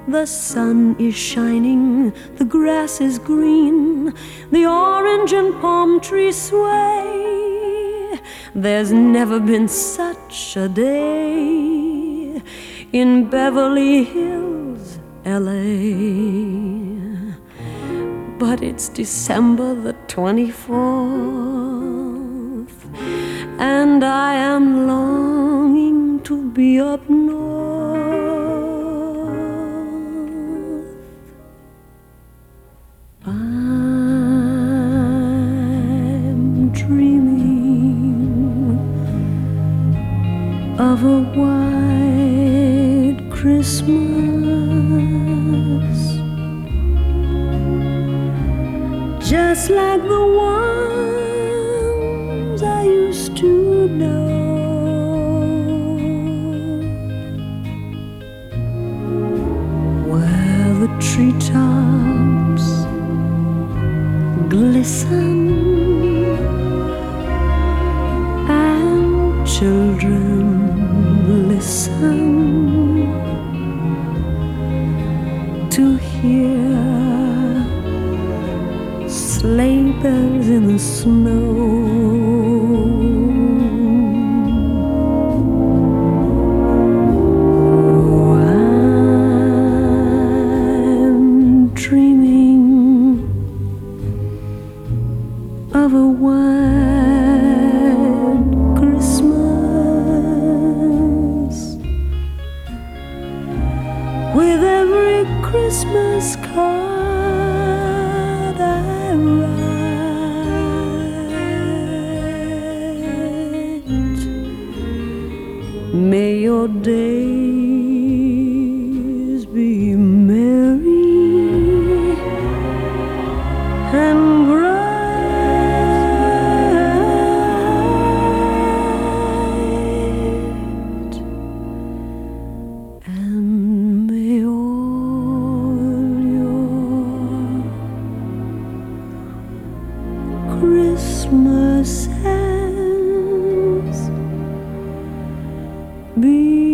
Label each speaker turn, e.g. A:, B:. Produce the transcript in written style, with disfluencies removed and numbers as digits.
A: The sun is shining, the grass is green, the orange and palm trees sway. There's never been such a day in Beverly Hills, LA. But it's December the 24th, and I am longing to be up north. I'm dreaming of a white Christmas, just like the ones I used to know, where the treetops glisten and children listen to hear sleigh bells in the snow. Oh, I'm dreaming of a white Christmas, with every Christmas card I write. May your days be merry and bright, and may all your Christmases be